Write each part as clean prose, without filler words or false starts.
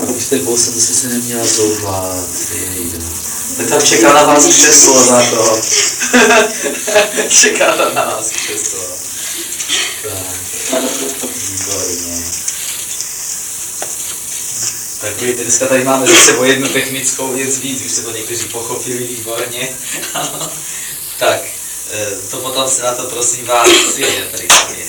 Vy jste bosa, to jste se neměla zoufat. Tak tam čeká na vás křeslo za to. Čeká tam na vás křeslo. Tak, výborně. Tak dneska tady máme za sebou jednu technickou věc víc, už jste to někteří pochopili výborně. Tak, to potom se na to prosím vás, je tady je.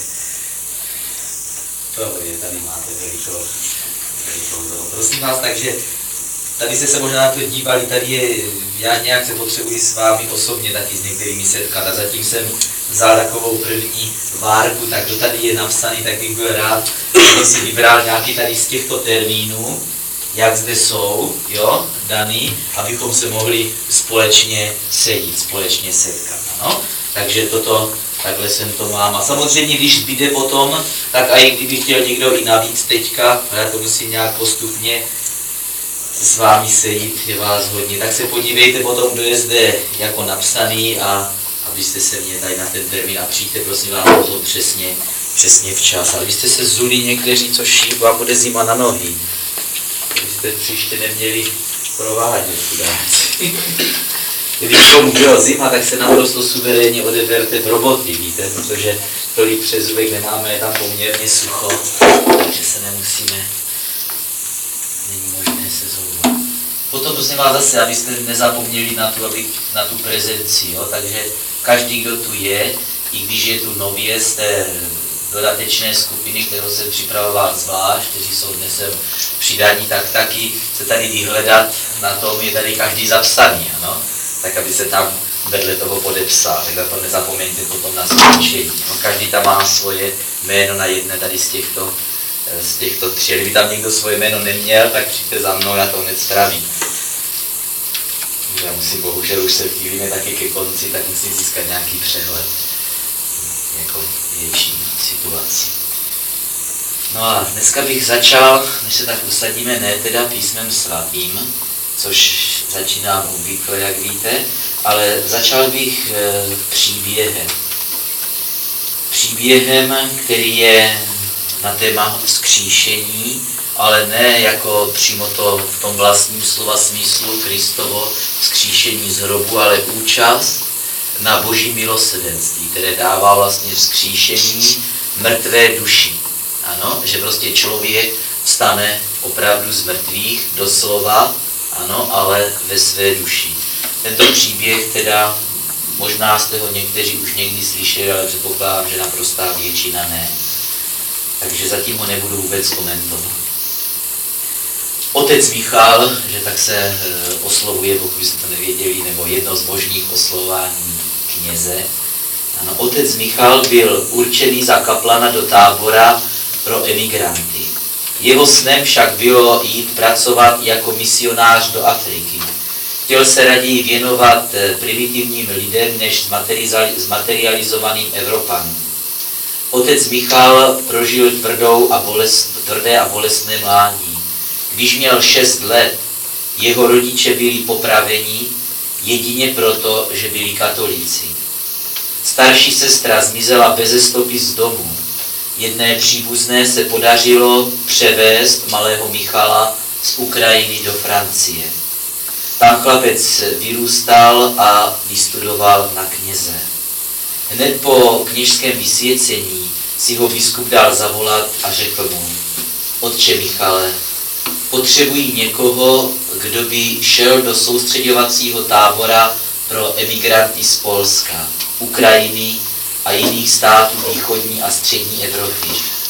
To je, tady máte velikou. Prosím vás, takže tady jste se možná na to dívali, tady je, já nějak se potřebuji s vámi osobně taky s některými setkat a zatím jsem vzal takovou první várku, tak kdo tady je napsaný, tak bych byl rád, kdyby si vybral nějaký tady z těchto termínů, jak zde jsou, jo, daný, abychom se mohli společně sejít, společně setkat, ano? Takže toto, takhle jsem to mám. A samozřejmě, když zbyde potom, tak a i kdyby chtěl někdo i navíc teďka, já to musím nějak postupně s vámi sejít, je vás hodně, tak se podívejte potom, kdo je zde jako napsaný a abyste se mě tady na ten termín a přijďte, prosím vás, potom přesně včas. Ale vy jste se zuli někteří, což vám bude zima na nohy. Kdybyste příště neměli provádět chudáci. Kdyby tomu byla zima, tak se naprosto suverénně odeberte v roboty, víte, protože tolik přezůvek nemáme, je tam poměrně sucho, takže se nemusíme, není možné se zouvat. Potom prosím vás zase, abyste nezapomněli na tu prezenci, jo? Takže každý, kdo tu je, i když je tu nově z té dodatečné skupiny, kterou jsem připravoval zvlášť, kteří jsou dnes přidaní, tak taky se tady vyhledat na tom, je tady každý zapsaný, ano? Tak aby se tam vedle toho podepsal, tak to nezapomeňte potom na skončení. No, každý tam má svoje jméno na jedné tady z těchto tři. Kdyby tam někdo svoje jméno neměl, tak přijďte za mnou, já to hned spravím. Já musím, bohužel už se chýlíme taky ke konci, tak musím získat nějaký přehled jako větší situaci. No a dneska bych začal, než se tak usadíme, ne teda písmem svatým, což začínám obvykle, jak víte, ale začal bych příběhem. Příběhem, který je na téma vzkříšení, ale ne jako přímo to v tom vlastním slova smyslu Kristovo vzkříšení z hrobu, ale účast na boží milosrdenství, které dává vlastně vzkříšení mrtvé duši. Ano, že prostě člověk vstane opravdu z mrtvých, doslova, ano, ale ve své duši. Tento příběh teda, možná jste ho někteří už někdy slyšeli, ale předpokládám, že naprostá většina ne. Takže zatím ho nebudu vůbec komentovat. Otec Michal, že tak se oslovuje, pokud jste to nevěděli, nebo jedno z možných oslování kněze. Ano, otec Michal byl určený za kaplana do tábora pro emigranty. Jeho snem však bylo jít pracovat jako misionář do Afriky. Chtěl se raději věnovat primitivním lidem než zmaterializovaným Evropanům. Otec Michal prožil tvrdé a bolestné mládí. Když měl 6 let, jeho rodiče byli popraveni jedině proto, že byli katolíci. Starší sestra zmizela beze stopy z domu. Jedné příbuzné se podařilo převést malého Michala z Ukrajiny do Francie. Tam chlapec vyrůstal a vystudoval na kněze. Hned po kněžském vysvěcení si ho biskup dal zavolat a řekl mu: Otče Michale, potřebuji někoho, kdo by šel do soustředěvacího tábora pro emigranty z Polska, Ukrajiny a jiných států východní a střední Evropy.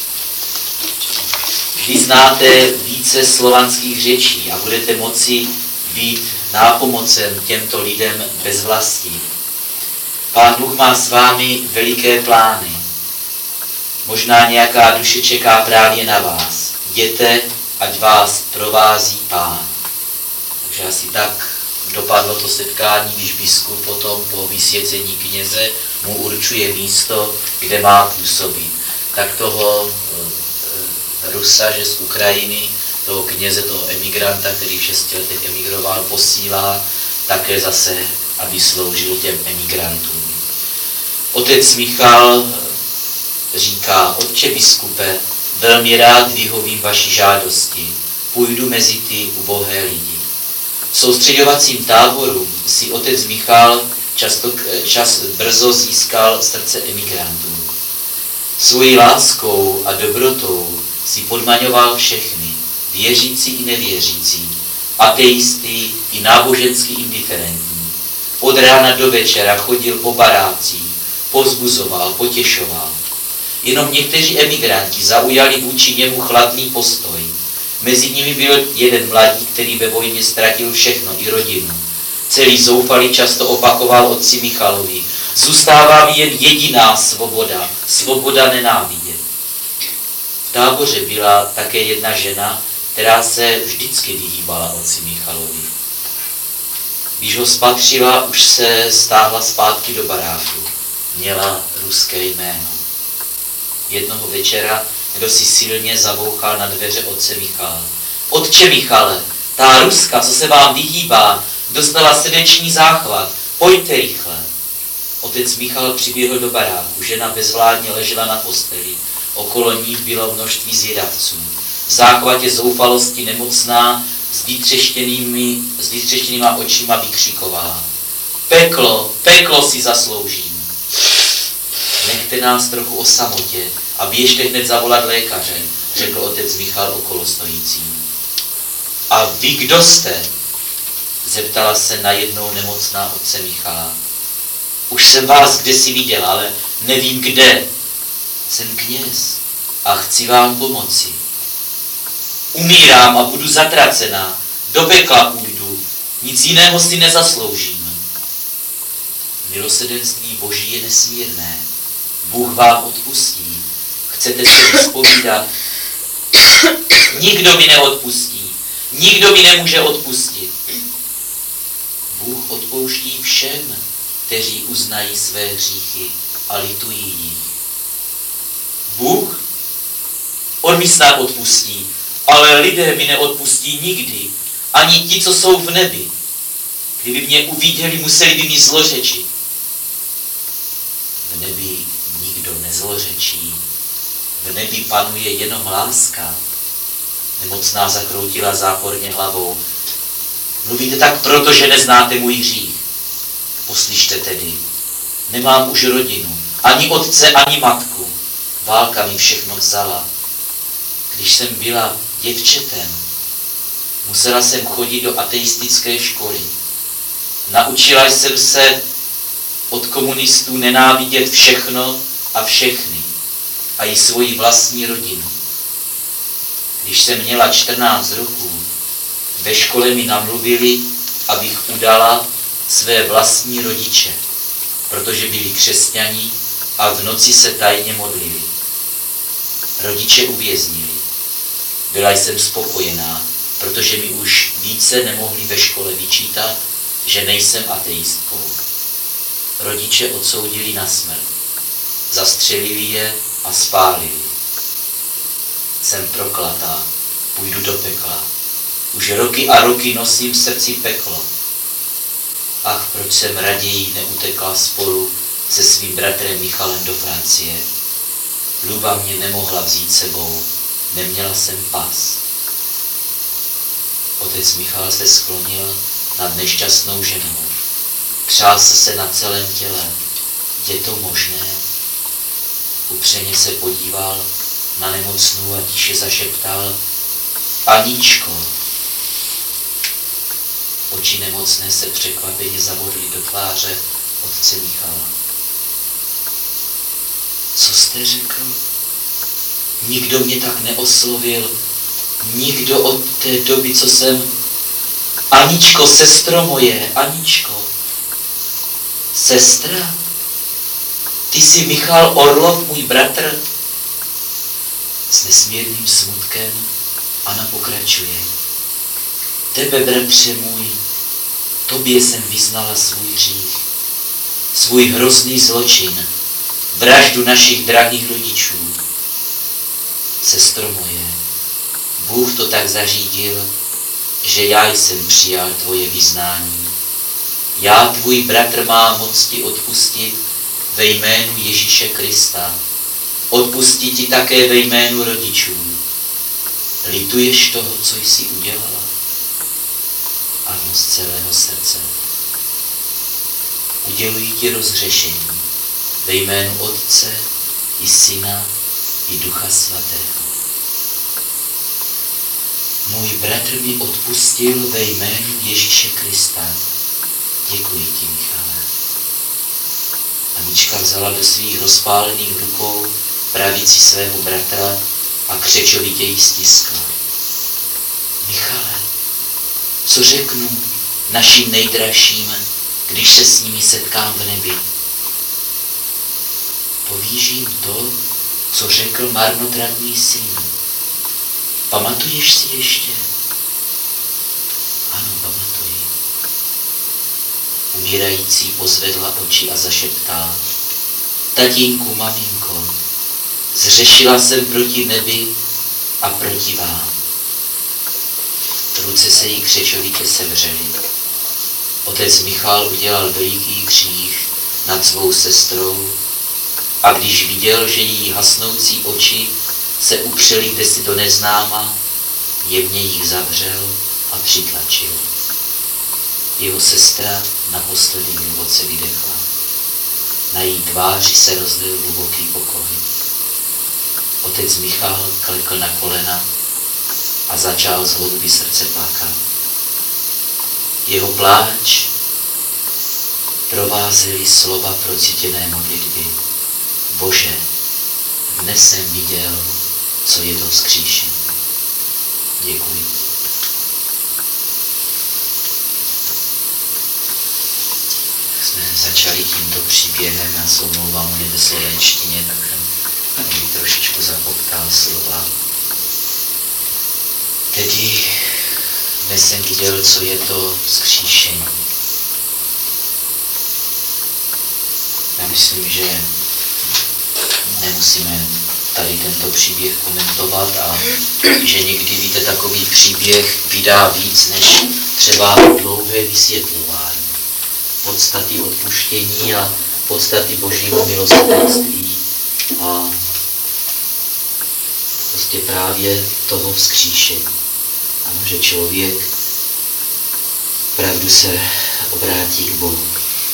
Vy znáte více slovanských řečí a budete moci být nápomocen těmto lidem bez vlasti. Pán Bůh má s vámi veliké plány. Možná nějaká duše čeká právě na vás. Jděte, ať vás provází Pán. Takže asi tak dopadlo to setkání, když biskup potom po vysvěcení kněze mu určuje místo, kde má působit. Tak toho Rusa, že z Ukrajiny, toho kněze, toho emigranta, který v 6 letech emigroval, posílá také zase, aby sloužil těm emigrantům. Otec Michal říká: Otče biskupe, velmi rád vyhovím vaší žádosti. půjdu mezi ty ubohé lidi. V soustředovacím táboru si otec Michal brzo získal srdce emigrantů. Svojí láskou a dobrotou si podmaňoval všechny, věřící i nevěřící, ateisty i nábožensky indiferentní. Od rána do večera chodil po barácích, povzbuzoval, potěšoval. Jenom někteří emigranti zaujali vůči němu chladný postoj. Mezi nimi byl jeden mladík, který ve vojně ztratil všechno, i rodinu. Celý zoufalý často opakoval otci Michalovi: zůstává mi jen jediná svoboda, svoboda nenávidět. V táboře byla také jedna žena, která se vždycky vyhýbala otci Michalovi. Když ho spatřila, už se stáhla zpátky do baráku. Měla ruské jméno. Jednoho večera kdo si silně zabouchal na dveře otce Michala. Otče Michale, ta Ruska, co se vám vyhýbá, dostala srdeční záchvat. Pojďte rychle. Otec Michal přiběhl do baráku. Žena bezvládně ležela na posteli. Okolo ní bylo množství zvědavců. V záchvatě zoufalosti nemocná, s vytřeštěnýma očima vykřikovala: peklo, peklo si zasloužím. Nechte nás trochu o samotě a běžte hned zavolat lékaře, řekl otec Michal okolo stojícím. A vy kdo jste? Zeptala se najednou nemocná otce Michala. Už jsem vás kdesi viděl, ale nevím kde. Jsem kněz a chci vám pomoci. Umírám a budu zatracená. Do pekla půjdu. Nic jiného si nezasloužím. Milosrdenství Boží je nesmírné. Bůh vám odpustí. Chcete se vyspovídat? Nikdo mi neodpustí. Nikdo mi nemůže odpustit. Bůh odpouští všem, kteří uznají své hříchy a litují jich. Bůh? On mi snad odpustí, ale lidé mi neodpustí nikdy, ani ti, co jsou v nebi. Kdyby mě uviděli, museli by mi zlořečit. V nebi nikdo nezlořečí. V nebi panuje jenom láska. Nemocná zakroutila záporně hlavou. Mluvíte tak proto, že neznáte můj hřích. Poslyšte tedy. Nemám už rodinu, ani otce, ani matku. Válka mi všechno vzala. Když jsem byla děvčetem, musela jsem chodit do ateistické školy. Naučila jsem se od komunistů nenávidět všechno a všechny, a i svoji vlastní rodinu. Když jsem měla 14 roků, ve škole mi namluvili, abych udala své vlastní rodiče, protože byli křesťaní a v noci se tajně modlili. Rodiče uvěznili. Byla jsem spokojená, protože mi už více nemohli ve škole vyčítat, že nejsem ateistkou. Rodiče odsoudili na smrt. Zastřelili je a spálili. Jsem prokletá, půjdu do pekla. Už roky a roky nosím v srdci peklo. Ach, proč jsem raději neutekla spolu se svým bratrem Michalem do Francie. Luba mě nemohla vzít sebou, neměla jsem pas. Otec Michal se sklonil nad nešťastnou ženou. Třásl se na celém těle. Je to možné? Upřeně se podíval na nemocnou a tiše zašeptal: Aničko. Oči nemocné se překvapeně zavodly do tváře otce Michala. Co jste řekl? Nikdo mě tak neoslovil. Nikdo od té doby, co jsem... Aničko, sestro moje, Aničko. Sestra? Ty jsi Michal Orlov, můj bratr? S nesmírným smutkem Anna pokračuje. Tebe, bratře můj, tobě jsem vyznala svůj hřích, svůj hrozný zločin, vraždu našich drahých rodičů. Sestro moje, Bůh to tak zařídil, že já jsem přijal tvoje vyznání. Já, tvůj bratr, mám moc ti odpustit ve jménu Ježíše Krista. Odpustit ti také ve jménu rodičů. lituješ toho, co jsi udělala? Ano, z celého srdce. Uděluji ti rozhřešení ve jménu Otce i Syna i Ducha Svatého. Můj bratr mi odpustil ve jménu Ježíše Krista. Děkuji ti, Michale. Anička vzala do svých rozpálených rukou pravici svého bratra a křečovitě ji stiskla. Michale, co řeknu našim nejdražším, když se s nimi setkám v nebi? Povíš jim to, co řekl marnotratný syn. Pamatuješ si ještě? Ano, pamatuji. Umírající pozvedla oči a zašeptala. Tatínku, maminko, zřešila jsem proti nebi a proti vám. Ruce se jí křečovitě sevřely. Otec Michal udělal veliký kříž nad svou sestrou a když viděl, že její hasnoucí oči se upřely kdesi do neznáma, jemně jich zavřel a přitlačil. Jeho sestra naposledy hluboce vydechla. Na její tváři se rozlil hluboký pokoj. Otec Michal klekl na kolena a začal z hloubi srdce plakat. Jeho pláč provázely slova procítěné modlitby. Bože, dnes jsem viděl, co je to vzkříšení. Děkuji. Jsme začali tímto příběhem, já se omlouvám, on je ve slovenštině, tak jsem mi trošičku zapoptal slova. Tedy dnes jsem viděl, co je to vzkříšení. Já myslím, že nemusíme tady tento příběh komentovat a že někdy, víte, takový příběh vydá víc než třeba dlouhé vysvětlování podstaty odpuštění a podstaty Božího milosrdenství a prostě právě toho vzkříšení. Ano, že člověk opravdu se obrátí k Bohu.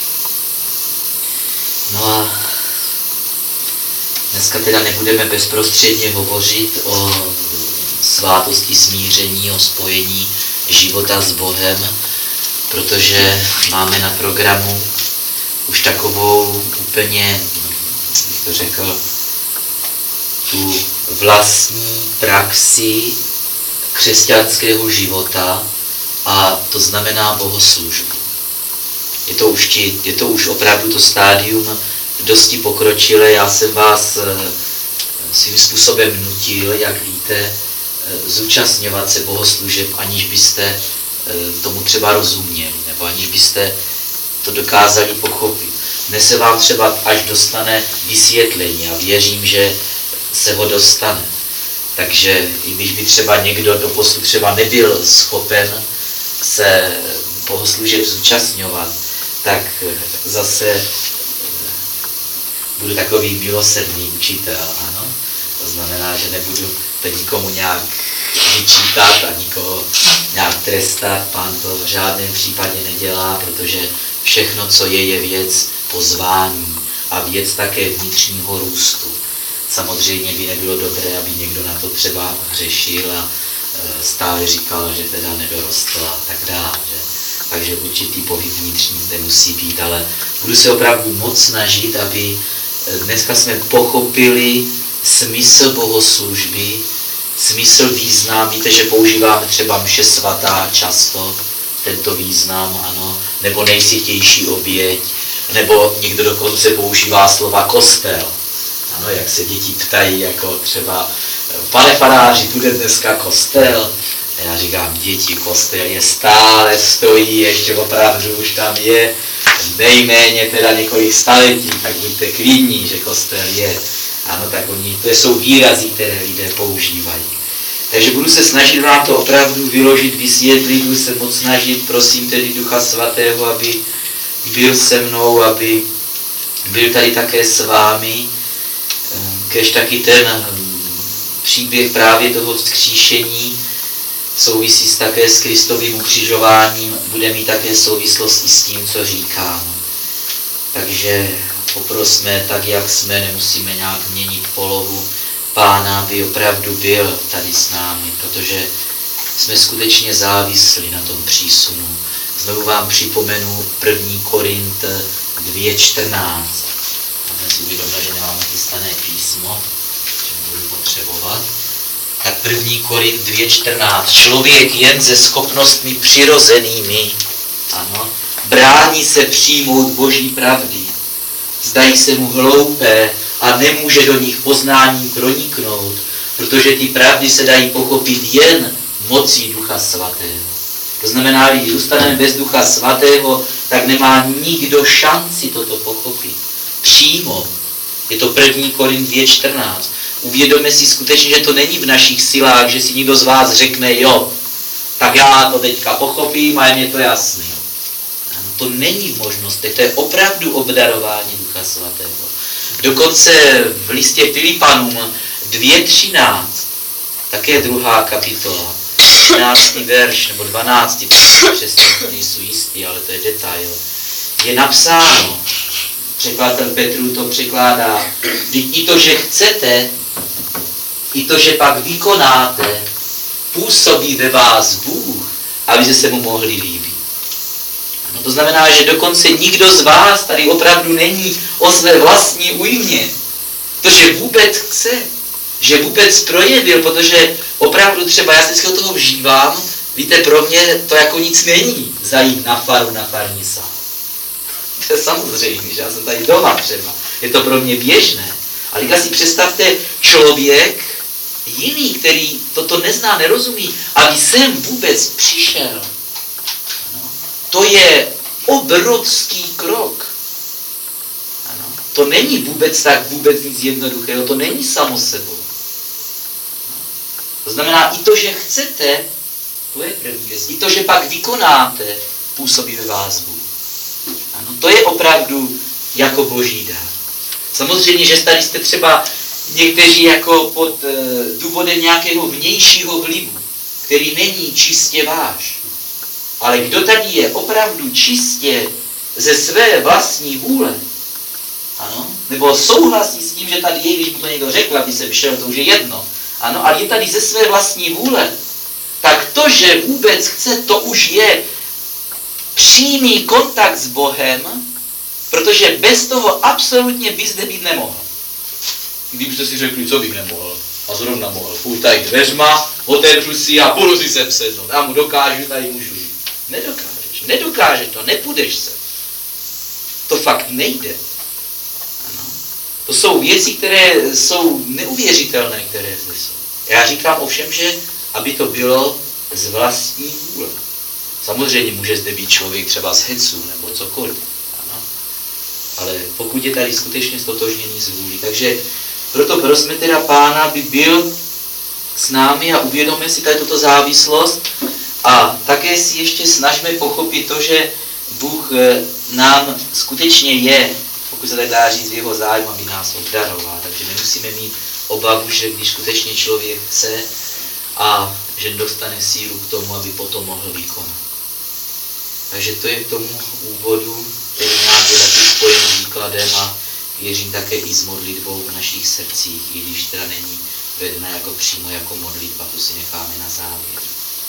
No a dneska teda nebudeme bezprostředně hovořit o svátosti smíření, o spojení života s Bohem, protože máme na programu už takovou úplně, bych to řekl, tu vlastní praxi křesťanského života a to znamená bohoslužbu. Je to už opravdu to stádium dosti pokročilé. Já jsem vás svým způsobem nutil, jak víte, zúčastňovat se bohoslužeb, aniž byste tomu třeba rozuměli, nebo aniž byste to dokázali pochopit. Dnes se vám třeba až dostane vysvětlení a věřím, že se ho dostane. Takže i když by třeba někdo doposud třeba nebyl schopen se bohoslužeb zúčastňovat, tak zase budu takový milosrdný učitel, ano. To znamená, že nebudu to nikomu nějak vyčítat a nikoho nějak trestat. Pán to v žádném případě nedělá, protože všechno, co je věc pozvání a věc také vnitřního růstu. Samozřejmě by nebylo dobré, aby někdo na to třeba hřešil a stále říkal, že teda nedorostl a tak dále. Takže určitý pohyb vnitřní zde musí být, ale budu se opravdu moc snažit, aby dneska jsme pochopili smysl bohoslužby, smysl, význam. Víte, že používáme třeba mše svatá často, tento význam, ano, nebo nejsvětější oběť, nebo někdo dokonce používá slova kostel. Ano, jak se děti ptají, jako třeba, pane faráři, bude dneska kostel? A já říkám, děti, kostel je stále stojí, ještě opravdu už tam je nejméně teda několik staletí, tak buďte klidní, že kostel je. Ano, tak to jsou výrazy, které lidé používají. Takže budu se snažit vám to opravdu vyložit, vysvětlit, budu se moc snažit, prosím tedy Ducha Svatého, aby byl se mnou, aby byl tady také s vámi. Kež taky ten příběh právě toho vzkříšení souvisí také s Kristovým ukřižováním, bude mít také souvislost i s tím, co říkám. Takže poprosme, tak jak jsme, nemusíme nějak měnit polohu Pána, aby opravdu byl tady s námi, protože jsme skutečně závislí na tom přísunu. Znovu vám připomenu 1. Korint 2.14. Máme si uvědomili, že nemáme chystané písmo, že budu potřebovat. Tak 1. Korint 2.14. Člověk jen se schopnostmi přirozenými, ano, brání se přijmout Boží pravdy. Zdají se mu hloupé a nemůže do nich poznáním proniknout, protože ty pravdy se dají pochopit jen mocí Ducha Svatého. To znamená, když zůstaneme bez Ducha Svatého, tak nemá nikdo šanci toto pochopit. Přijmout. Je to 1. Korint 2.14. Uvědomme si skutečně, že to není v našich silách, že si někdo z vás řekne, jo, tak já to teďka pochopím a je mě to jasný. Ano, to není v možnostech, to je opravdu obdarování Ducha Svatého. Dokonce v listě Filipanům 2.13, také 2. kapitola, 13. verš nebo 12. přesně nejsou jistý, ale to je detail. Je napsáno, překladatel Petrů to překládá, i to, že chcete, i to, že pak vykonáte, působí ve vás Bůh, aby se mu mohli líbit. No to znamená, že dokonce nikdo z vás tady opravdu není o své vlastní újmě. To, že vůbec chce, že vůbec projevil, protože opravdu třeba, já se vždycky do toho vžívám, víte, pro mě to jako nic není, zajít na faru, na farní sál. To je samozřejmě, že já jsem tady doma třeba, je to pro mě běžné. Ale teďka si představte, člověk jiný, který toto nezná, nerozumí, aby sem vůbec přišel. Ano. To je obrovský krok. Ano. To není vůbec tak vůbec nic jednoduchého, to není samo sebou. To znamená, i to, že chcete, to je první věc, i to, že pak vykonáte, působí ve vás Bůh. Ano, to je opravdu jako Boží dar. Samozřejmě, že tady jste třeba někteří jako pod důvodem nějakého vnějšího vlivu, který není čistě váš. Ale kdo tady je opravdu čistě ze své vlastní vůle, ano, nebo souhlasí s tím, že tady je, když mu to někdo řekl, aby jsem šel, to už je jedno, ano, ale je tady ze své vlastní vůle, tak to, že vůbec chce, to už je přímý kontakt s Bohem, protože bez toho absolutně by zde být nemohl. Kdybyste si řekli, co bych nemohl, a zrovna mohl, půjdu tady dveřma, otevřu si a půjdu si sem sednout, já mu dokážu, tady můžu jít. Nedokáže to, nepůjdeš se. To fakt nejde. Ano. To jsou věci, které jsou neuvěřitelné, které zde jsou. Já říkám ovšem, že aby to bylo z vlastní vůle. Samozřejmě může zde být člověk třeba z hecu nebo cokoliv. Ano. Ale pokud je tady skutečně stotožnění z vůli. Takže proto prosme teda Pána, aby byl s námi a uvědomme si tady tuto závislost a také si ještě snažme pochopit to, že Bůh nám skutečně je, pokud se tak dá říct, v jeho zájmu, aby nás obdaroval. Takže nemusíme mít obavu, že když skutečně člověk chce a že dostane sílu k tomu, aby potom mohl vykonat. Takže to je k tomu úvodu, který nějak je taky spojen s výkladem a věřím také i s modlitbou v našich srdcích, i když teda není vedena jako přímo jako modlitba, to si necháme na závěr.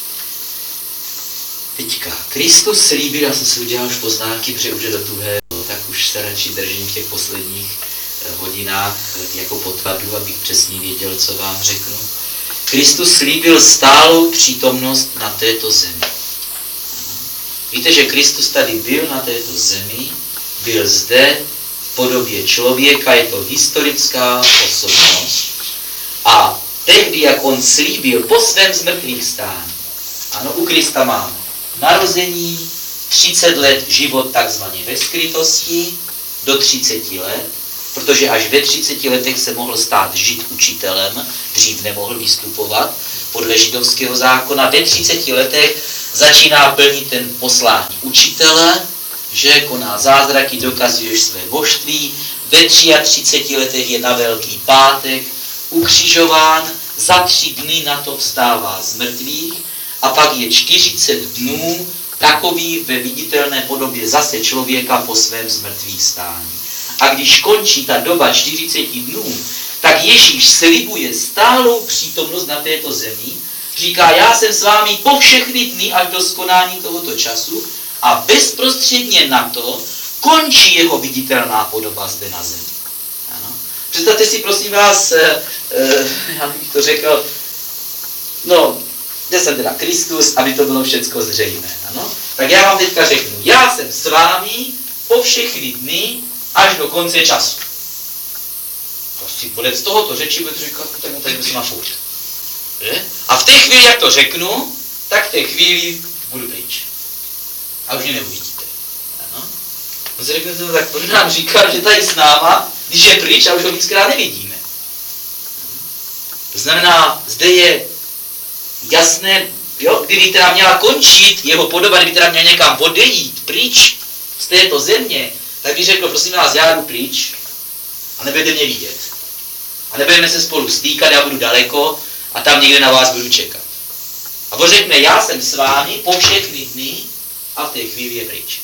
Teďka, Kristus slíbil, já jsem si udělal už poznámky, protože už je do tuhého, tak už se radši držím v těch posledních hodinách jako podkladu, abych přesně věděl, co vám řeknu. Kristus slíbil stálou přítomnost na této zemi. Víte, že Kristus tady byl na této zemi, byl zde v podobě člověka, je to historická osobnost. A tehdy, jak on slíbil po svém zmrtvých stání, ano, u Krista máme narození, 30 let život takzvaně ve skrytosti, do 30 let, protože až ve 30 letech se mohl stát žid učitelem, dřív nemohl vystupovat podle židovského zákona. Ve 30 letech začíná plnit ten poslání učitele, že koná zázraky, dokazuješ své božství. Ve 33 letech je na Velký pátek ukřižován, za 3 dny na to vstává z mrtvých a pak je 40 dnů takový ve viditelné podobě zase člověka po svém zmrtvých stání. A když končí ta doba 40 dnů, tak Ježíš slibuje stálou přítomnost na této zemi, říká, já jsem s vámi po všechny dny až do skonání tohoto času a bezprostředně na to končí jeho viditelná podoba zde na zemi. Ano. Představte si, prosím vás, já bych to řekl, no, kde jsem teda Kristus, aby to bylo všecko zřejmé. Ano? Tak já vám teďka řeknu, já jsem s vámi po všechny dny až do konce času. Prostě podle tohoto řeči budete říkat, tak mu tady musím na furt. A v té chvíli, jak to řeknu, tak v té chvíli budu pryč. A už mě neuvidíte. Ano? On se řekne, tak proč nám říká, že tady s náma, když je pryč a už ho víckrát nevidíme. To znamená, zde je jasné, jo, kdyby teda měla končit jeho podoba, kdyby teda měla někam odejít pryč z této země, tak bych řekl, prosím vás, já jdu pryč a nebudete mě vidět. A nebudeme se spolu stýkat, já budu daleko a tam někde na vás budu čekat. A on řekne, já jsem s vámi po všechny dny a v té chvíli je pryč.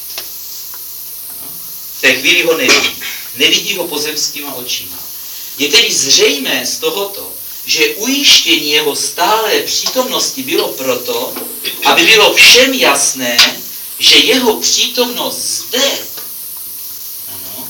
V té chvíli ho nevidí. Nevidí ho pozemskýma očima. Je tedy zřejmé z tohoto, že ujištění jeho stálé přítomnosti bylo proto, aby bylo všem jasné, že jeho přítomnost zde, ano,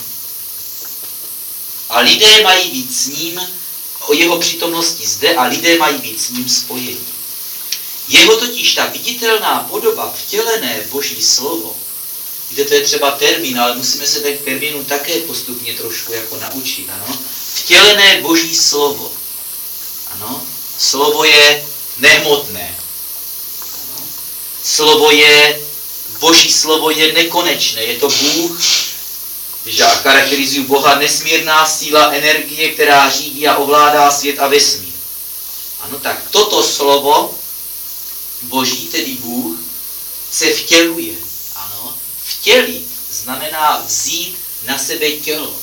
a lidé mají být s ním, o jeho přítomnosti zde a lidé mají být s ním spojení. Jeho totiž ta viditelná podoba, vtělené Boží slovo, kde to je třeba termín, ale musíme se tak termínu také postupně trošku jako naučit, ano, vtělené Boží slovo. Ano, slovo je nehmotné. Ano, slovo je, Boží slovo je nekonečné, je to Bůh, když já charakterizuji Boha, nesmírná síla, energie, která řídí a ovládá svět a vesmír. Ano, tak toto slovo Boží, tedy Bůh, se vtěluje. Ano, vtělit znamená vzít na sebe tělo.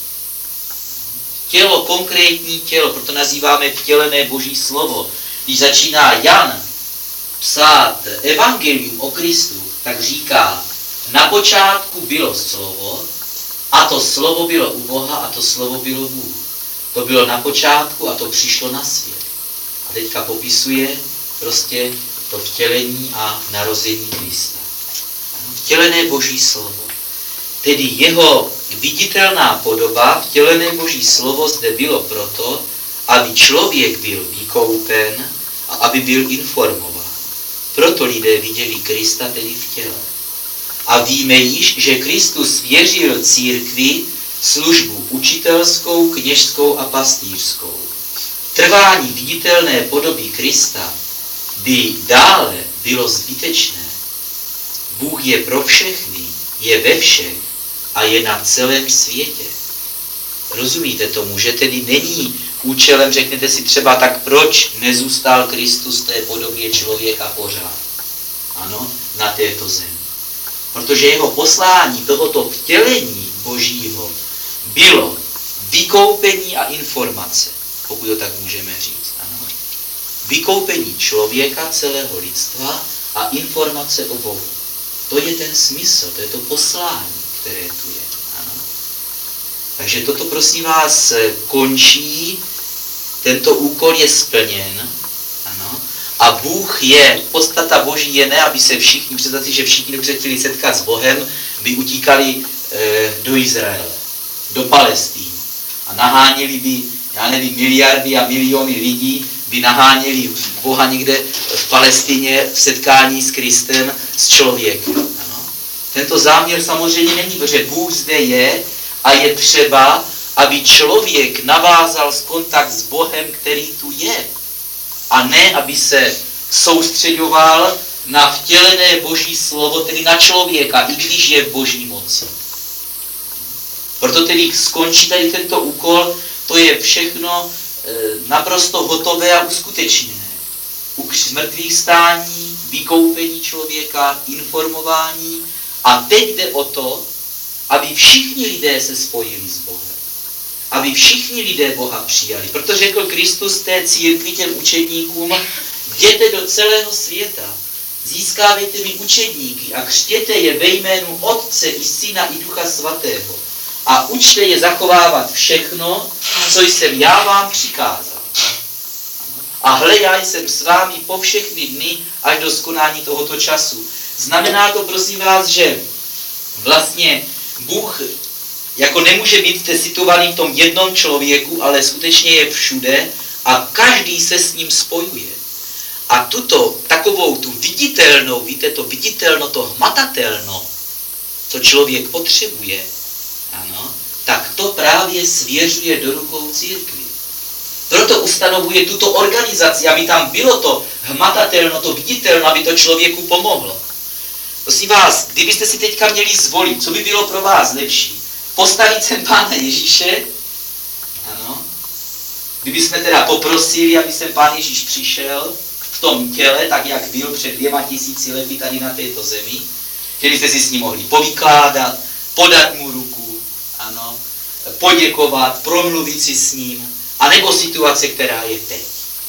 Tělo, konkrétní tělo, proto nazýváme vtělené Boží slovo. Když začíná Jan psát evangelium o Kristu, tak říká, na počátku bylo slovo, a to slovo bylo u Boha, a to slovo bylo Bůh. To bylo na počátku a to přišlo na svět. A teďka popisuje prostě to vtělení a narození Krista. Vtělené Boží slovo. Tedy jeho viditelná podoba, vtělené Boží slovo zde bylo proto, aby člověk byl vykoupen a aby byl informován. Proto lidé viděli Krista tedy v těle. A víme již, že Kristus věřil církvi službu učitelskou, kněžskou a pastýřskou. Trvání viditelné podoby Krista by dále bylo zbytečné. Bůh je pro všechny, je ve všech a je na celém světě. Rozumíte tomu, že tedy není účelem, řeknete si třeba, tak proč nezůstal Kristus v té podobě člověka pořád? Ano, na této zemi. Protože jeho poslání tohoto vtělení Božího bylo vykoupení a informace, pokud to tak můžeme říct. Ano. Vykoupení člověka, celého lidstva a informace o Bohu. To je ten smysl, to je to poslání, které tu je. Ano. Takže toto, prosím vás, končí, tento úkol je splněn. Ano. A Bůh je, podstata Boží je ne, aby se všichni, představte, že všichni, kdo se chtěli setkat s Bohem, by utíkali do Izraele, do Palestíny. A naháněli by, já nevím, miliardy a miliony lidí, by naháněli Boha někde v Palestině v setkání s Kristem, s člověkem. Ano. Tento záměr samozřejmě není, protože Bůh zde je a je třeba, aby člověk navázal kontakt s Bohem, který tu je. A ne, aby se soustředoval na vtělené Boží slovo, tedy na člověka, i když je v Boží moci. Proto tedy skončí tady tento úkol, to je všechno naprosto hotové a uskutečněné. U mrtvých stání, vykoupení člověka, informování. A teď jde o to, aby všichni lidé se spojili s Bohem. aby všichni lidé Boha přijali. Proto řekl Kristus té církvi, těm učedníkům, jděte do celého světa, získávejte mi učedníky a křtěte je ve jménu Otce i Syna i Ducha Svatého a učte je zachovávat všechno, co jsem já vám přikázal. A hle, já jsem s vámi po všechny dny až do skonání tohoto času. Znamená to, prosím vás, že vlastně Bůh jako nemůže být situovaný v tom jednom člověku, ale skutečně je všude a každý se s ním spojuje. A takovou tu viditelnou, víte, to viditelno, to hmatatelno, co člověk potřebuje, ano, tak to právě svěřuje do rukou církvi. Proto ustanovuje tuto organizaci, aby tam bylo to hmatatelno, to viditelno, aby to člověku pomohlo. Prosím vás, kdybyste si teďka měli zvolit, co by bylo pro vás lepší? Postavit sem Pána Ježíše, ano, kdybychom teda poprosili, aby sem Pán Ježíš přišel v tom těle, tak jak byl před 2000 lety tady na této zemi, že byste si s ním mohli povykládat, podat mu ruku, ano, poděkovat, promluvit si s ním, anebo situace, která je teď.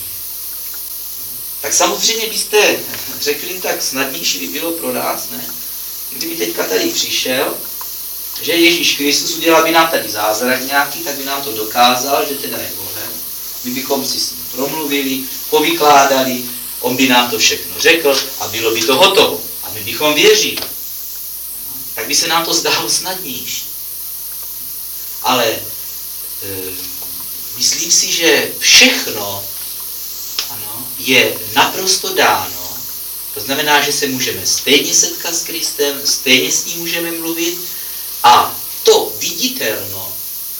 Tak samozřejmě byste řekli, tak snadnější by bylo pro nás, ne? Kdyby teďka tady přišel, že Ježíš Kristus udělal by nám tady zázrak nějaký, tak by nám to dokázal, že teda je Bohem. My bychom si s ním promluvili, povykládali, on by nám to všechno řekl a bylo by to hotovo. A my bychom věřili. Tak by se nám to zdálo snadnější. Ale myslím si, že všechno je naprosto dáno. To znamená, že se můžeme stejně setkat s Kristem, stejně s ním můžeme mluvit a to viditelno,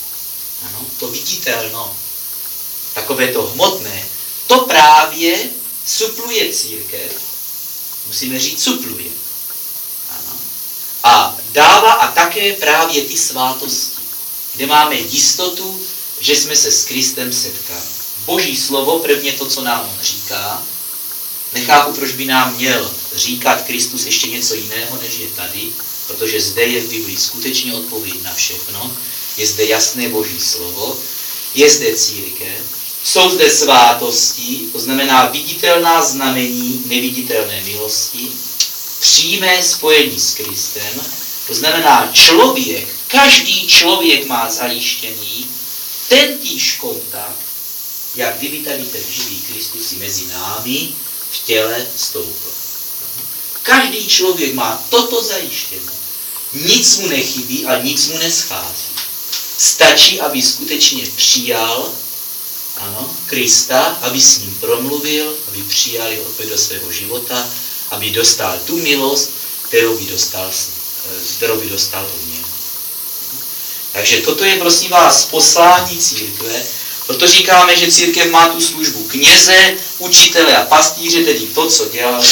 takové to hmotné, to právě supluje církev. Musíme říct supluje. Ano. A dává a také právě ty svátosti, kde máme jistotu, že jsme se s Kristem setkali. Boží slovo, prvně to, co nám on říká, nechápu, proč by nám měl říkat Kristus ještě něco jiného, než je tady, protože zde je v Biblii skutečně odpověď na všechno, je zde jasné Boží slovo, je zde církev, jsou zde svátosti, to znamená viditelná znamení neviditelné milosti, přímé spojení s Kristem, to znamená člověk, každý člověk má zajištěný tentýž kontakt, jak kdyby tady ten živý Kristus si mezi námi v těle stoupil. Každý člověk má toto zajištěno. Nic mu nechybí a nic mu neschází. Stačí, aby skutečně přijal Krista, aby s ním promluvil, aby přijal jeho odpověď do svého života, aby dostal tu milost, kterou by dostal od něj. Takže toto je, prosím vás, poslání církve. Proto říkáme, že církev má tu službu kněze, učitele a pastýře, tedy to, co dělal.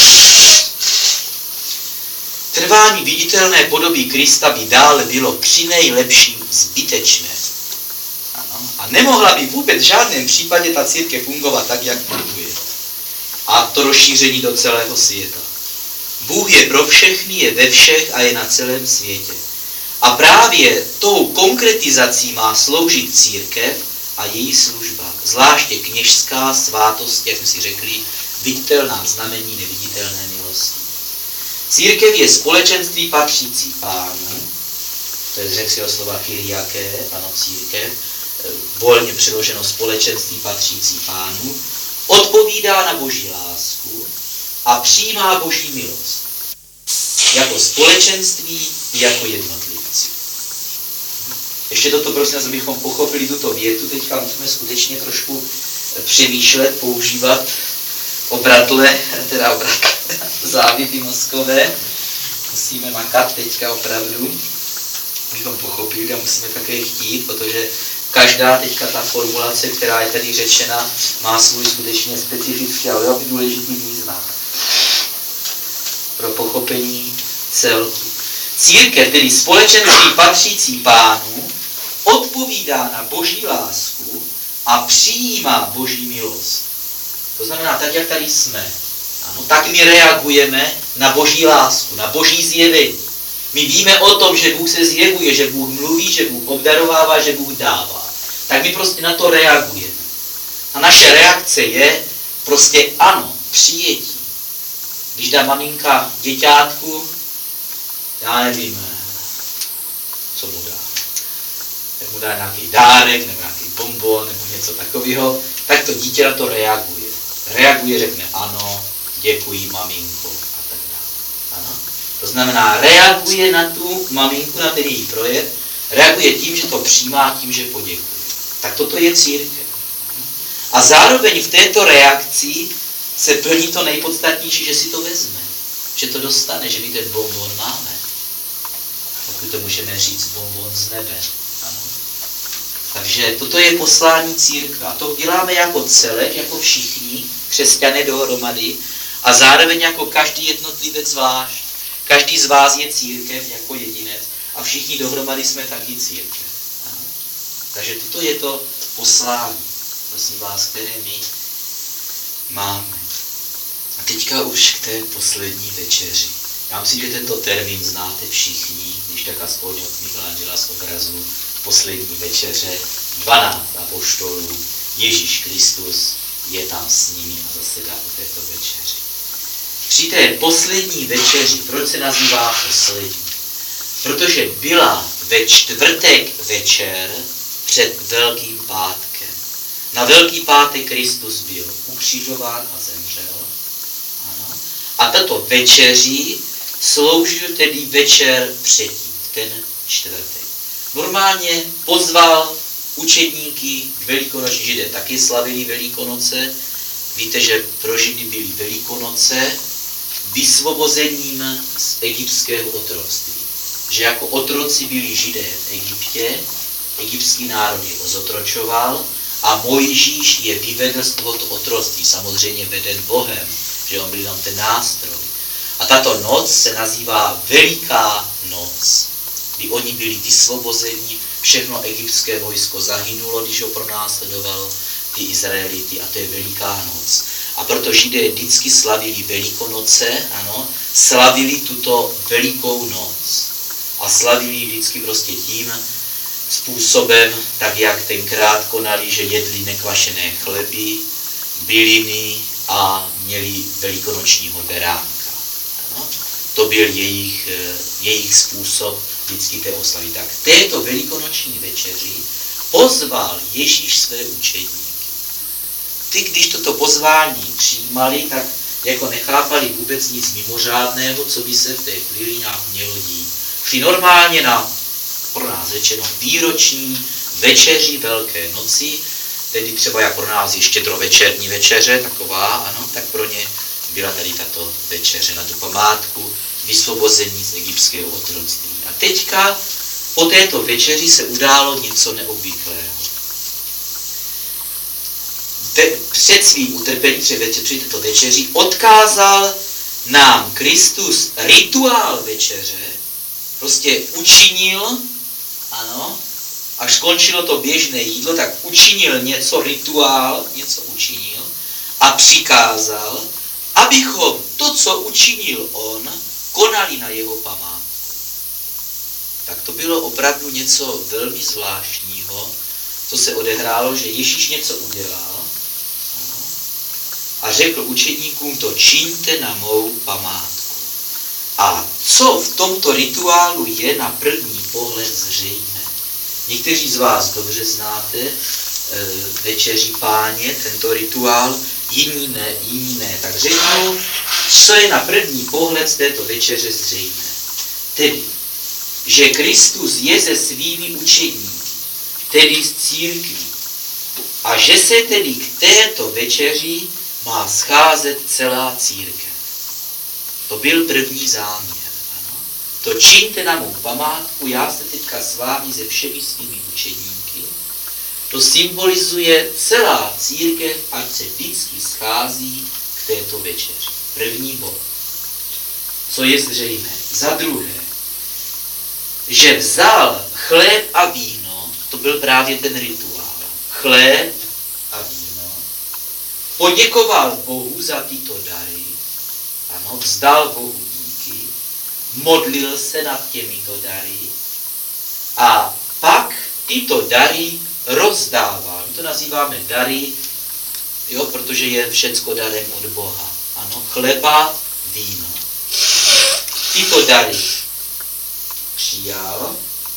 Trvání viditelné podoby Krista by dále bylo přinejlepším zbytečné. Ano. A nemohla by vůbec v žádném případě ta církev fungovat tak, jak funguje. A to rozšíření do celého světa. Bůh je pro všechny, je ve všech a je na celém světě. A právě tou konkretizací má sloužit církev a její služba, zvláště kněžská svátost, jak jsme si řekli, viditelná znamení neviditelné milosti. Církev je společenství patřící Pánu, to je z řeckého slova kyriaké, ano, církev, volně přeloženo společenství patřící Pánu, odpovídá na Boží lásku a přijímá Boží milost. Jako společenství i jako jednotlivci. Ještě toto prosím nás, abychom pochopili tuto větu, teďka musíme skutečně trošku přemýšlet, používat závěty mozkové. Musíme makat teďka opravdu, abychom pochopili a musíme také chtít, protože každá teďka ta formulace, která je tady řečena, má svůj skutečně specifický a velmi důležitý význam pro pochopení celku. Církev, tedy společenství patřící Pánu, odpovídá na Boží lásku a přijímá Boží milost. To znamená, tak, jak tady jsme, ano, tak my reagujeme na Boží lásku, na Boží zjevení. My víme o tom, že Bůh se zjevuje, že Bůh mluví, že Bůh obdarovává, že Bůh dává. tak my prostě na to reagujeme. A naše reakce je prostě ano, přijetí. Když dá maminka děťátku, já nevím, co mu dá. Jak mu dá nějaký dárek, nebo nějaký bonbon, nebo něco takového, tak to dítě na to reaguje. Reaguje, řekne ano, děkuji maminko a tak dále. Ano? To znamená, reaguje na tu maminku, na ten její projev, reaguje tím, že to přijímá, tím, že poděkuje. Tak toto je církev. A zároveň v této reakci se plní to nejpodstatnější, že si to vezme. Že to dostane, že my ten bonbon máme. Pokud to můžeme říct, bonbon z nebe. Ano. Takže toto je poslání církve. A to děláme jako celek, jako všichni křesťané dohromady a zároveň jako každý jednotlivec zvlášť. Každý z vás je církev jako jedinec a všichni dohromady jsme taky církev. Ano. Takže toto je to poslání, prosím vás, které my máme. A teďka už k té poslední večeři. Já myslím, že tento termín znáte všichni, když tak aspoň od Michelangela z obrazu poslední večeře, 12 apoštolů, Ježíš Kristus je tam s nimi a zasedá u této večeři. Při té poslední večeři, proč se nazývá poslední? Protože byla ve čtvrtek večer před Velkým pátkem. Na Velký pátek Kristus byl ukřižován a zemřel. Ano. A tato večeři sloužil tedy večer předtím, v ten čtvrtek. Normálně pozval učedníky k Velikonoční, Židé taky slavili Velikonoce. Víte, že pro Židy byly Velikonoce vysvobozením z egyptského otroctví. Že jako otroci byli Židé v Egyptě, egyptský národ je ozotročoval a Mojžíš je vyvedl z tohoto otroctví, samozřejmě veden Bohem, že on byl tam ten nástroj. A tato noc se nazývá Veliká noc, kdy oni byli vysvobozeni, všechno egyptské vojsko zahynulo, když ho pronásledovalo ty Izraelity a to je Veliká noc. A proto Židé vždycky slavili Velikonoce, ano, slavili tuto Velikou noc. A slavili vždycky prostě tím způsobem, tak jak tenkrát konali, že jedli nekvašené chleby, byliny a měli velikonočního beránka. Ano? To byl jejich způsob vždycky té oslavy. Tak v této velikonoční večeři pozval Ježíš své učedníky. Ty, když toto pozvání přijímali, tak jako nechápali vůbec nic mimořádného, co by se v té chvíli nějak mělo dít. Šli normálně na, pro nás řečeno, výroční večeři Velké noci, tedy třeba jak pro nás je štědrovečerní večeře, taková, ano, tak pro ně byla tady tato večeře na tu památku vysvobození z egyptského otroctví. A teďka po této večeři se událo něco neobvyklého. Před svým utrpením, při této večeři, odkázal nám Kristus rituál večeře, prostě učinil, ano, až skončilo to běžné jídlo, tak učinil něco, rituál, něco učinil a přikázal, abychom to, co učinil on, konali na jeho památku. Tak to bylo opravdu něco velmi zvláštního, co se odehrálo, že Ježíš něco udělal, ano, a řekl učedníkům, to čiňte na mou památku. A co v tomto rituálu je na první pohled zřejmé? Někteří z vás dobře znáte večeří Páně, tento rituál, jiní ne. Tak řeknu, co je na první pohled z této večeře zřejmé. Tedy, že Kristus je se svými učedníky, tedy z církví, a že se tedy k této večeři má scházet celá církev. To byl první záměr. Ano. To čiňte na mou památku, já se teďka s vámi se všemi svými učedníky. To symbolizuje celá církev, ať se vždycky schází k této večeři. První bod. Co je zřejmé? Za druhé, že vzal chléb a víno, to byl právě ten rituál. Chléb a víno. Poděkoval Bohu za tyto dary. Ano, vzdal Bohu díky, modlil se nad těmito dary a pak tyto dary rozdává. My to nazýváme dary, jo, protože je všecko darem od Boha. Ano, chleba, víno. Tyto dary přijal,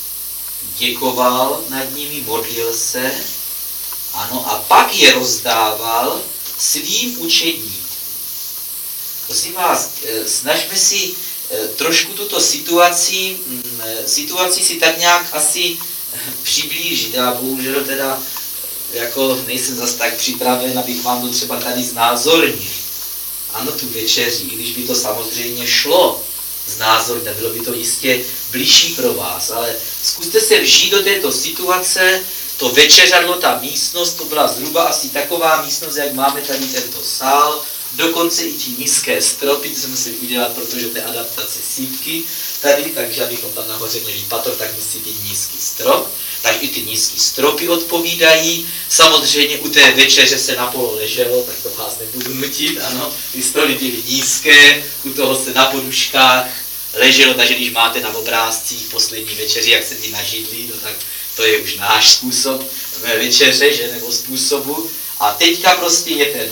děkoval nad nimi, modlil se, ano, a pak je rozdával svým učedníkům. Prosím vás, snažme si trošku tuto situaci si tak nějak asi přiblížit. Já bohužel teda jako nejsem zas tak připraven, abych vám to třeba tady znázornil. Ano, tu večeři, i když by to samozřejmě šlo znázornit, bylo by to jistě blížší pro vás, ale zkuste se vžít do této situace. To večeřadlo, ta místnost, to byla zhruba asi taková místnost, jak máme tady tento sál, dokonce i ti nízké stropy, to jsme museli udělat, protože to je adaptace sýpky tady, takže abychom tam nahoře měli patro, tak musí být nízký strop. Tak i ty nízké stropy odpovídají. Samozřejmě u té večeře se napolo leželo, tak to vás nebudu nutit, ano. Ty stoly byly nízké, u toho se na poduškách leželo, takže když máte na obrázcích poslední večeři, jak se ty nažidlí, no tak to je už náš způsob večeře, že, nebo způsobu. A teďka prostě je ten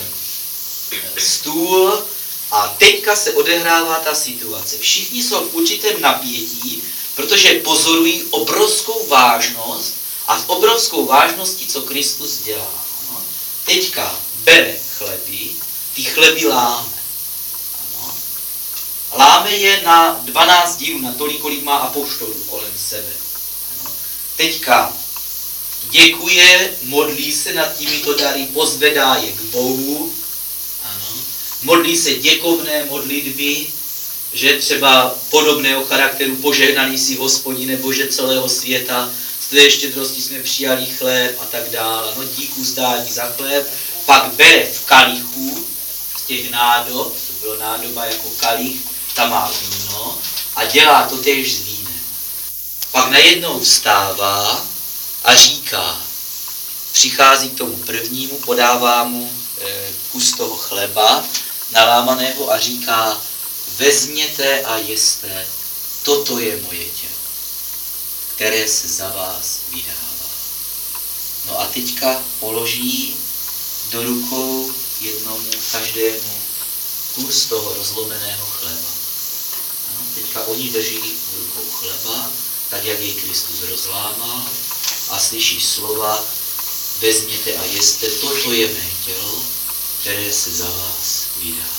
stůl a teďka se odehrává ta situace. Všichni jsou v určitém napětí, protože pozorují obrovskou vážnost a s obrovskou vážností, co Kristus dělá. Ano. Teďka bere chleby, ty chleby láme. Ano. Láme je na 12 dílů, na tolik, kolik má apoštolů kolem sebe. Ano. Teďka děkuje, modlí se nad těmito dary, pozvedá je k Bohu. Ano. Modlí se děkovné modlitby, že třeba podobného charakteru požehnaný si Hospodine Bože celého světa, z tvé štědrosti jsme přijali chléb a tak dále. No díku zdání za chléb. Pak bere v kalichu z těch nádob, to bylo nádoba jako kalich, tam má víno a dělá to též s vínem. Pak najednou vstává a říká, přichází k tomu prvnímu, podává mu kus toho chleba nalámaného a říká, vezměte a jeste, toto je moje tělo, které se za vás vydává. No a teďka položí do rukou jednomu, každému kus toho rozlomeného chleba. No, teďka oni drží v rukou chleba, tak jak jej Kristus rozlámal a slyší slova, vezměte a jeste, toto je mé tělo, které se za vás vydává.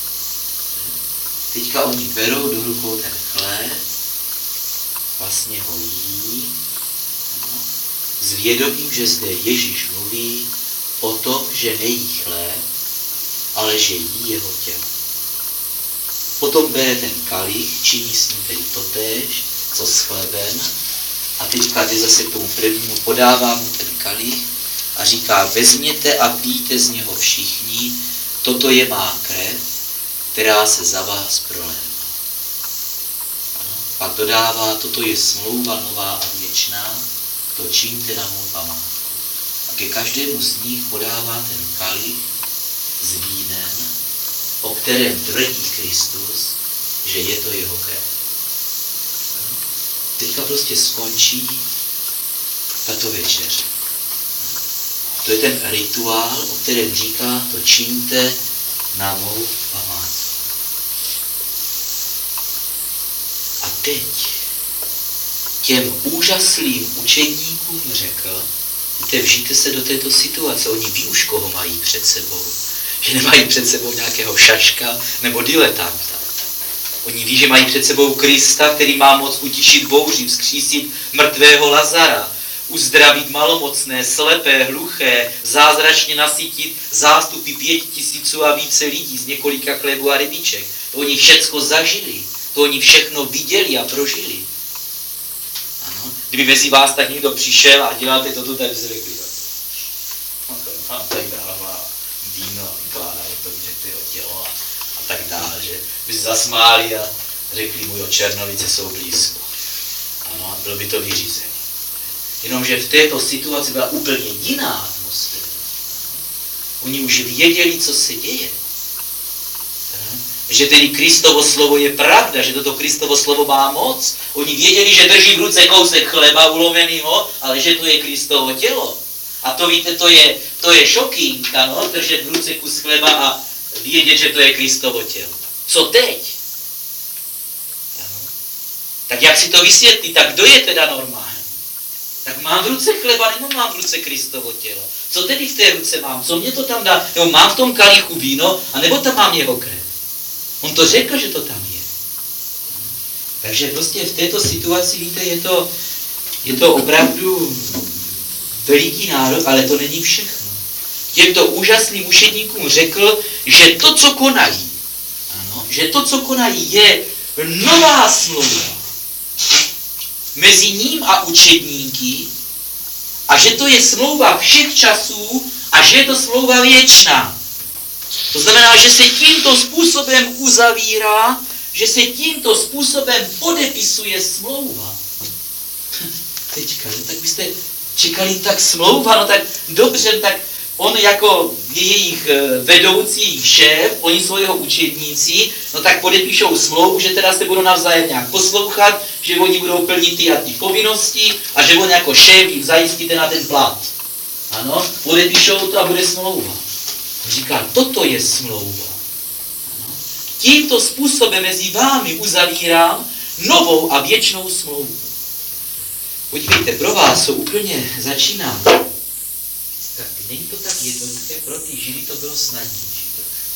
Teďka oni berou do rukou ten chléb, vlastně ho jí, no, s vědomím, že zde Ježíš mluví o tom, že nejí chléb, ale že jí jeho tělo. Potom bere ten kalich, činí s ním tedy totéž, co s chlebem, a teďka jde zase k tomu prvnímu, podává mu ten kalich a říká, vezměte a pijte z něho všichni, toto je má krev, která se za vás prolévá. Pak dodává, toto je smlouva nová a věčná, to čiňte na mou památku. A ke každému z nich podává ten kalich s vínem, o kterém tvrdí Kristus, že je to jeho krev. Teďka prostě skončí tato večeře. To je ten rituál, o kterém říká, to čiňte na mou památku. A teď těm úžaslým učedníkům řekl, víte, vžijte se do této situace, oni ví už, koho mají před sebou. Že nemají před sebou nějakého šaška nebo diletanta. Oni ví, že mají před sebou Krista, který má moc utišit bouři, vzkřísit mrtvého Lazara, uzdravit malomocné, slepé, hluché, zázračně nasytit zástupy 5000 a více lidí z několika chlebů a rybíček. To oni všecko zažili, to oni všechno viděli a prožili. Ano. Kdyby mezi vás tak někdo přišel a děláte toto, tak by řekli, mám tady dává víno a vykládá to, že to je tělo a tak dále, že by se zasmáli a řekli mu, jo, Černovice jsou blízko. Ano, a bylo by to vyřízené. Jenomže v této situaci byla úplně jiná atmosféra. Oni už věděli, co se děje. Že tedy Kristovo slovo je pravda, že toto Kristovo slovo má moc. Oni věděli, že drží v ruce kousek chleba ulomenýho, ale že to je Kristovo tělo. A to víte, to je shocking, ano, držet v ruce kus chleba a vědět, že to je Kristovo tělo. Co teď? Ano. Tak jak si to vysvětlí, tak kdo je teda normální? Tak mám v ruce chleba, nebo mám v ruce Kristovo tělo? Co tedy v té ruce mám? Co mě to tam dá? Nebo mám v tom kalichu víno, anebo tam mám jeho krev? On to řekl, že to tam je. Takže prostě v této situaci, víte, je to opravdu veliký nárok, ale to není všechno. Těmto úžasným mučedníkům řekl, že to, co konají, ano, že to, co konají, je nová smlouva mezi ním a učedníky a že to je smlouva všech časů a že je to smlouva věčná. To znamená, že se tímto způsobem uzavírá, že se tímto způsobem podepisuje smlouva. Teďka, no, tak byste čekali, tak smlouva, no tak dobře, tak on jako je jejich vedoucí, jejich šéf, oni jsou jeho učedníci, no tak podepíšou smlouvu, že teda se budou navzájem nějak poslouchat, že oni budou plnit ty a ty povinnosti a že on jako šéf jim zajistí na ten plat. Ano, podepíšou to a bude smlouva. On říká, toto je smlouva. Ano. Tímto způsobem mezi vámi uzavírám novou a věčnou smlouvu. Podívejte, pro vás to úplně začíná. Tak není to tak jednoduché, pro ty Židy to bylo snadnější.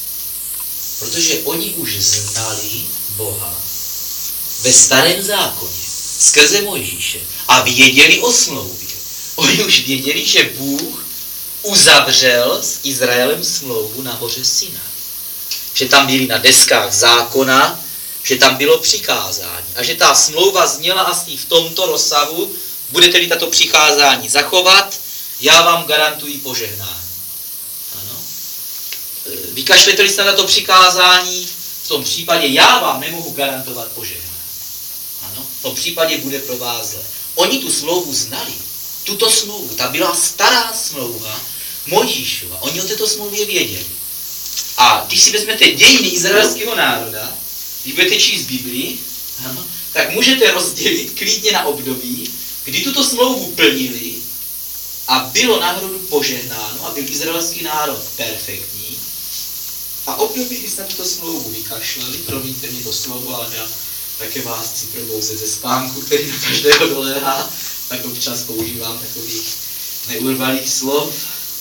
Protože oni už znali Boha ve starém zákoně, skrze Mojžíše a věděli o smlouvě. Oni už věděli, že Bůh uzavřel s Izraelem smlouvu na hoře Sinaj. Že tam byli na deskách zákona, že tam bylo přikázání a že ta smlouva zněla asi v tomto rozsahu, budete-li tato přikázání zachovat, já vám garantuji požehnání. Ano. Vykašlete-li se na to přikázání, v tom případě já vám nemohu garantovat požehnání. Ano. V tom případě bude pro vás zlé. Oni tu smlouvu znali. Tuto smlouvu, ta byla stará smlouva Mojžíšova. Oni o této smlouvě věděli. A když si vezmete dějiny izraelského národa, když budete číst Biblii, ano, tak můžete rozdělit klidně na období, kdy tuto smlouvu plnili a bylo národu požehnáno a byl izraelský národ perfektní. A období, kdy se na tuto smlouvu vykašlali, promiňte mi to slovo, ale já také vás chci probouzet ze spánku, který na každého doléhá, tak občas používám takových neurvalých slov.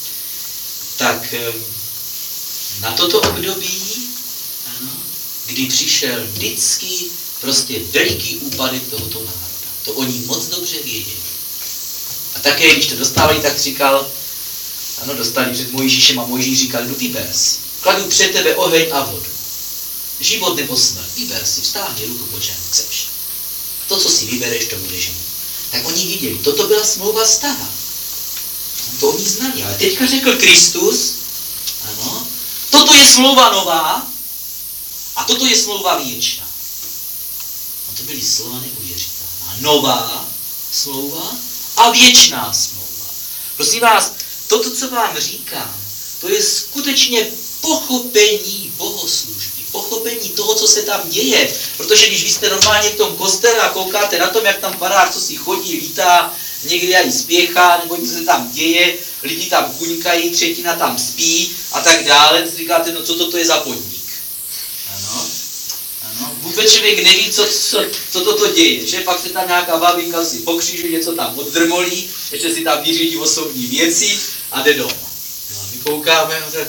Tak na toto období, ano, kdy přišel vždycky prostě veliký úpadek tohoto národa. To oni moc dobře věděli. A také, když to dostávali, tak říkal, ano, dostali před Mojžíšem a Mojžíš říkal, no vyber si, kladu před tebe oheň a vodu. Život nebo smrt, vyber si, vstáhni ruku, po čem chceš. To, co si vybereš, to budeš mít. Tak oni viděli, toto byla smlouva stará. To oni znali, ale teďka řekl Kristus, ano, toto je smlouva nová a toto je smlouva věčná. No to byly slova neuvěřitelná. Nová smlouva a věčná smlouva. Prosím vás, toto, co vám říkám, to je skutečně pochopení bohoslužby, pochopení toho, co se tam děje. Protože když vy jste normálně v tom kostele a koukáte na tom, jak tam farár, co si chodí, lítá, někdy ani spěchá, nebo něco se tam děje, lidi tam kuňkají, třetina tam spí a tak dále, tak si říkáte, no co toto je za podnik. Ano, ano. Vůbec člověk neví, co toto děje, že pak se tam nějaká babinka si pokřižuje, něco tam oddrmolí, ještě si tam vyřídí osobní věci a jde doma. No a my koukáme, no tak,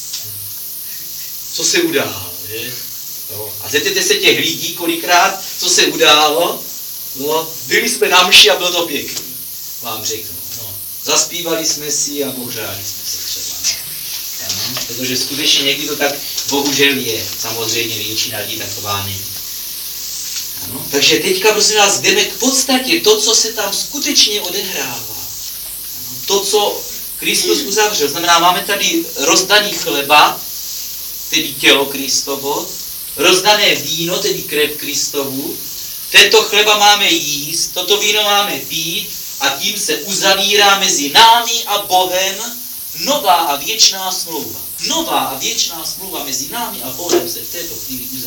co se událo, že? No. A zeptejte se těch lidí kolikrát, co se událo, no, byli jsme na mši a bylo to pěkný, vám řeknu. No. Zaspívali jsme si a pohřáli jsme se třeba. No. Protože skutečně někdy to tak bohužel je. Samozřejmě většina lidí taková není. Ano. Takže teďka prosím vás jdeme k podstatě, to, co se tam skutečně odehrává. Ano. To, co Kristus uzavřel. Znamená, máme tady rozdaný chleba, tedy tělo Kristovo, rozdané víno, tedy krev Kristovu. Tento chleba máme jíst, toto víno máme pít a tím se uzavírá mezi námi a Bohem nová a věčná smlouva. Nová a věčná smlouva mezi námi a Bohem se v této chvíli uzavírá.